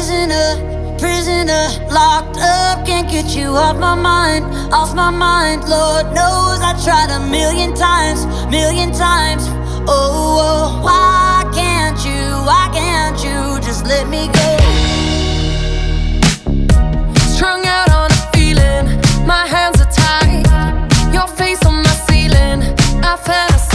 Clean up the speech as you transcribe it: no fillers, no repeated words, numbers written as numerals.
prisoner, locked up, can't get you off my mind, off my mind. Lord knows I tried a million times, million times. Oh, oh, why can't you just let me go? Strung out on a feeling, my hands are tied, your face on my ceiling, I fantasize.